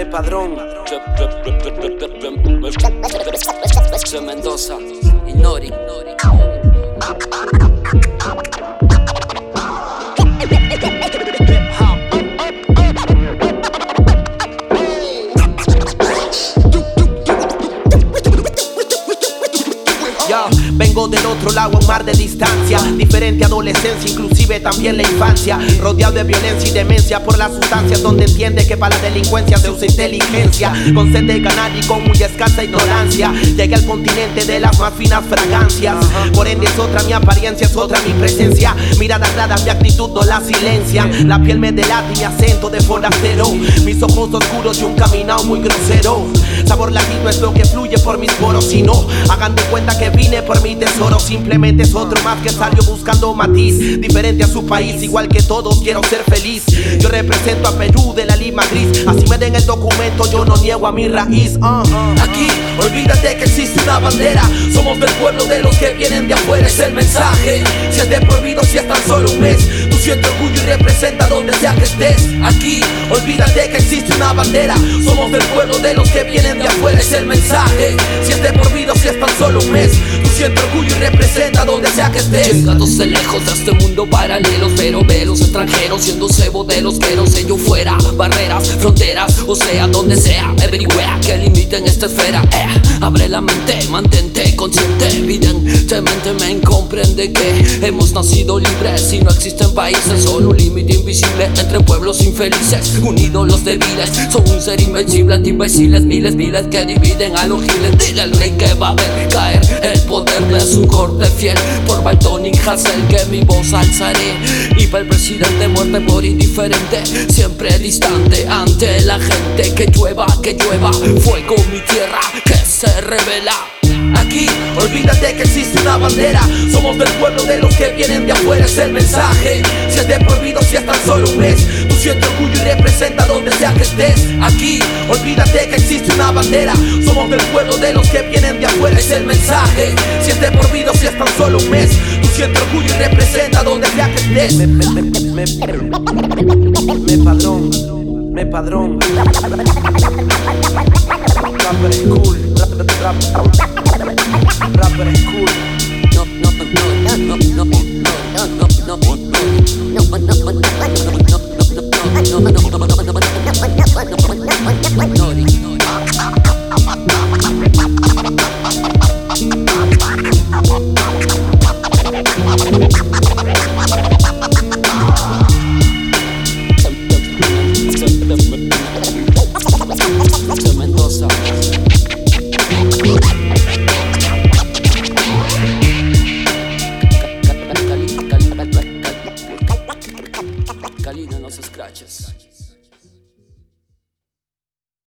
Me Padrón. Mendoza y Nori. Vengo del otro lado, un mar de distancia. Diferente adolescencia, inclusive también la infancia. Rodeado de violencia y demencia por las sustancias, donde entiende que para la delincuencia se usa inteligencia. Con sed de ganar y con muy escasa ignorancia, llegué al continente de las más finas fragancias. Por ende es otra mi apariencia, es otra mi presencia. Mirada clara, mi actitud no la silencian. La piel me delata y mi acento de forastero. Mis ojos oscuros y un caminado muy grosero. Sabor latino es lo que fluye por mis poros. Y no hagan de cuenta que vine por mi tesoro, simplemente es otro más que salió buscando matiz. Diferente a su país, igual que todos quiero ser feliz. Yo represento a Perú de la Lima gris. Así me den el documento, yo no niego a mi raíz. Aquí, olvídate que existe una bandera. Somos del pueblo de los que vienen de afuera, es el mensaje. Si es de prohibido, si es tan solo un mes, tú siente orgullo y representa donde sea que estés. Aquí, olvídate que existe una bandera. Somos del pueblo de los que vienen de afuera, es el mensaje. Si es de prohibido, si es tan solo un mes, tú siente orgullo y representa donde sea que estés. Llegándose lejos de este mundo paralelo, pero ve los extranjeros siendo cebo de los veros. Ello fuera, barreras, fronteras, o sea, donde sea, everywhere que limiten esta esfera. Abre la mente, mantente consciente. Evidentemente me comprende que hemos nacido libres y no existen países, solo un límite invisible entre pueblos infelices. Unidos los débiles, son un ser invencible. Anti-imbéciles, miles que dividen a los giles. Dile al rey que va a ver caer el poder de su corte fiel. Por Baltón y Hassel que mi voz alzaré. Y para el presidente muerte por indiferente, siempre distante ante la gente. Que llueva, fuego mi tierra que se revela. Aquí, olvídate que existe una bandera. Somos del pueblo de los que vienen de afuera, es el mensaje. Si es de prohibido, si es tan solo un mes, tú siente orgullo y representa donde sea que estés. Aquí, olvídate que existe una bandera. Somos del pueblo de los que vienen de afuera, es el mensaje. Si es de prohibido, si es tan solo un mes, tú siente orgullo y representa donde sea que estés. Me Padrón. Rapper es cool. Rapper es cool. Mendoza. Calina en los scratches.